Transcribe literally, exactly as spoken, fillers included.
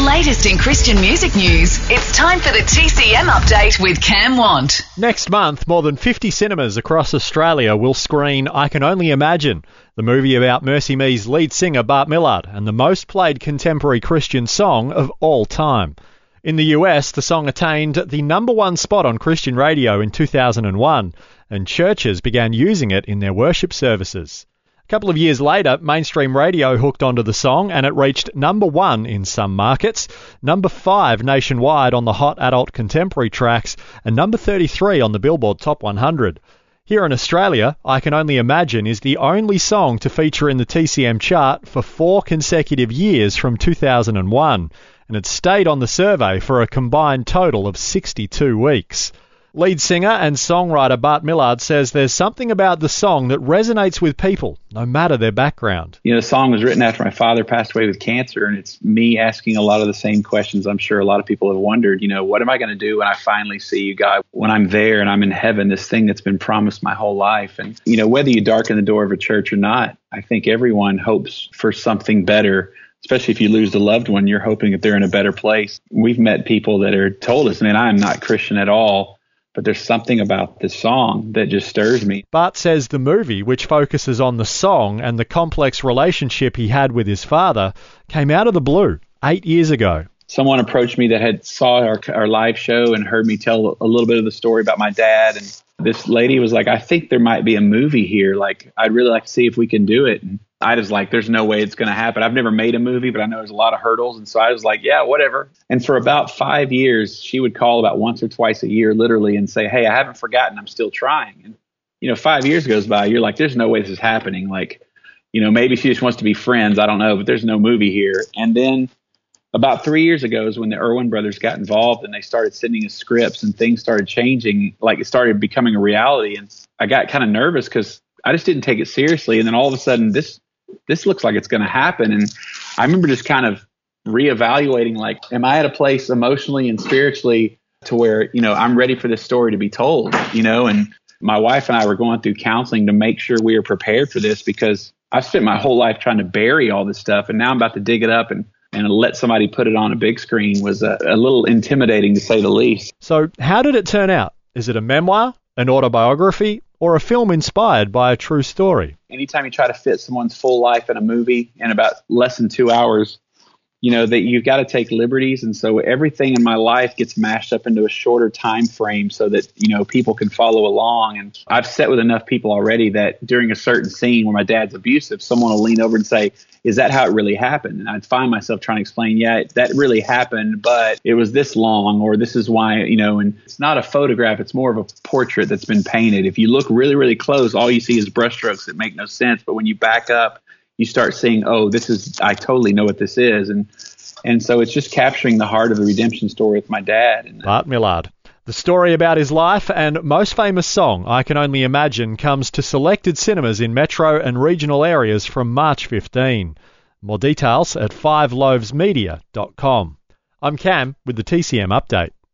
latest in Christian music news, it's time for the T C M Update with Cam Want. Next month, more than fifty cinemas across Australia will screen I Can Only Imagine, the movie about Mercy Me's lead singer Bart Millard and the most played contemporary Christian song of all time. In the U S, the song attained the number one spot on Christian radio in two thousand one, and churches began using it in their worship services. A couple of years later, mainstream radio hooked onto the song and it reached number one in some markets, number five nationwide on the Hot Adult Contemporary tracks, and number thirty-three on the Billboard Top one hundred. Here in Australia, I Can Only Imagine is the only song to feature in the T C M chart for four consecutive years from two thousand one, and it stayed on the survey for a combined total of sixty-two weeks. Lead singer and songwriter Bart Millard says there's something about the song that resonates with people, no matter their background. You know, the song was written after my father passed away with cancer, and it's me asking a lot of the same questions I'm sure a lot of people have wondered. You know, what am I going to do when I finally see you, God, when I'm there and I'm in heaven, this thing that's been promised my whole life? And, you know, whether you darken the door of a church or not, I think everyone hopes for something better. Especially if you lose a loved one, you're hoping that they're in a better place. We've met people that are told us, man, I'm not Christian at all. But there's something about this song that just stirs me. Bart says the movie, which focuses on the song and the complex relationship he had with his father, came out of the blue eight years ago. Someone approached me that had saw our, our live show and heard me tell a little bit of the story about my dad. And this lady was like, I think there might be a movie here. Like, I'd really like to see if we can do it. And I was like, there's no way it's going to happen. I've never made a movie, but I know there's a lot of hurdles. And so I was like, yeah, whatever. And for about five years, she would call about once or twice a year, literally, and say, hey, I haven't forgotten. I'm still trying. And, you know, five years goes by. You're like, there's no way this is happening. Like, you know, maybe she just wants to be friends. I don't know, but there's no movie here. And then about three years ago is when the Erwin brothers got involved and they started sending us scripts and things started changing. Like, it started becoming a reality. And I got kind of nervous because I just didn't take it seriously. And then all of a sudden, this this looks like it's going to happen. And I remember just kind of reevaluating, like, am I at a place emotionally and spiritually to where, you know, I'm ready for this story to be told, you know? And my wife and I were going through counseling to make sure we were prepared for this, because I've spent my whole life trying to bury all this stuff. And now I'm about to dig it up and, and let somebody put it on a big screen was a, a little intimidating, to say the least. So how did it turn out? Is it a memoir, an autobiography, or a film inspired by a true story? Anytime you try to fit someone's full life in a movie in about less than two hours, you know, that you've got to take liberties. And so everything in my life gets mashed up into a shorter time frame so that, you know, people can follow along. And I've sat with enough people already that during a certain scene where my dad's abusive, someone will lean over and say, is that how it really happened? And I'd find myself trying to explain, yeah, that really happened, but it was this long, or this is why, you know, and it's not a photograph. It's more of a portrait that's been painted. If you look really, really close, all you see is brushstrokes that make no sense. But when you back up, you start seeing, oh, this is, I totally know what this is. And and so it's just capturing the heart of the redemption story with my dad. And, Bart Millard. The story about his life and most famous song, I Can Only Imagine, comes to selected cinemas in metro and regional areas from March fifteenth. More details at five loaves media dot com. I'm Cam with the T C M Update.